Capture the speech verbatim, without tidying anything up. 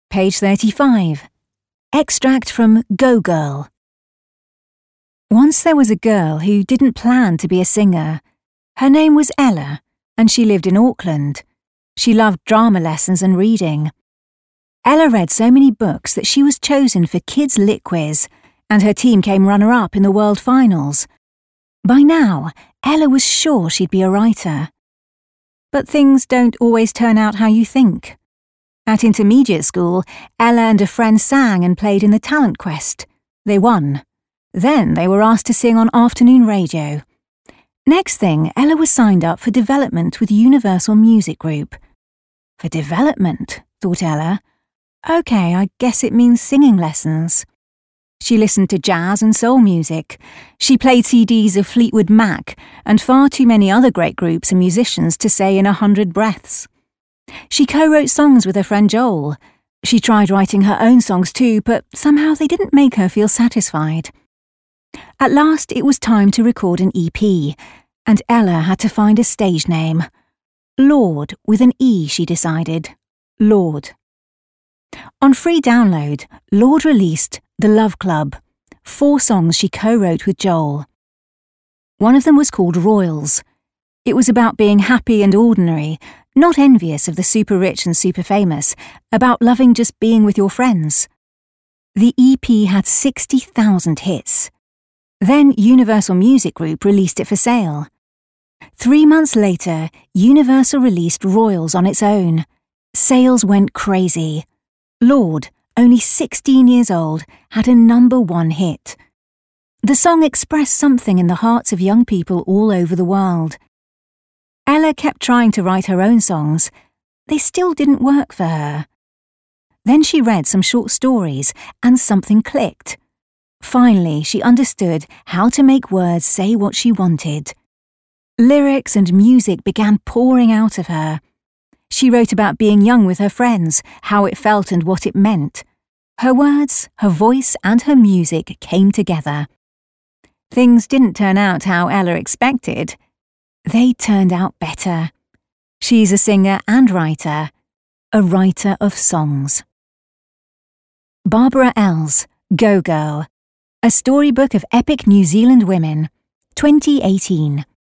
Page thirty-five. Extract from Go Girl. Once there was a girl who didn't plan to be a singer. Her name was Ella, and she lived in Auckland. She loved drama lessons and reading. Ella read so many books that she was chosen for Kids Lit Quiz, and her team came runner-up in the World Finals. By now, Ella was sure she'd be a writer. But things don't always turn out how you think. At intermediate school, Ella and a friend sang and played in the talent quest. They won. Then they were asked to sing on afternoon radio. Next thing, Ella was signed up for development with Universal Music Group. For development, thought Ella. OK, I guess it means singing lessons. She listened to jazz and soul music. She played C Ds of Fleetwood Mac and far too many other great groups and musicians to say in a hundred breaths. She co-wrote songs with her friend Joel. She tried writing her own songs too, but somehow they didn't make her feel satisfied. At last it was time to record an E P, and Ella had to find a stage name. Lorde with an E, she decided. Lorde. On free download, Lorde released The Love Club, four songs she co-wrote with Joel. One of them was called Royals. It was about being happy and ordinary, not envious of the super rich and super famous, about loving just being with your friends. The E P had sixty thousand hits. Then Universal Music Group released it for sale. Three months later, Universal released Royals on its own. Sales went crazy. Lorde, only sixteen years old, had a number one hit. The song expressed something in the hearts of young people all over the world. Ella kept trying to write her own songs. They still didn't work for her. Then she read some short stories, and something clicked. Finally, she understood how to make words say what she wanted. Lyrics and music began pouring out of her. She wrote about being young with her friends, how it felt and what it meant. Her words, her voice, and her music came together. Things didn't turn out how Ella expected. They turned out better. She's a singer and writer, a writer of songs. Barbara Ells, Go Girl, a storybook of epic New Zealand women, twenty eighteen.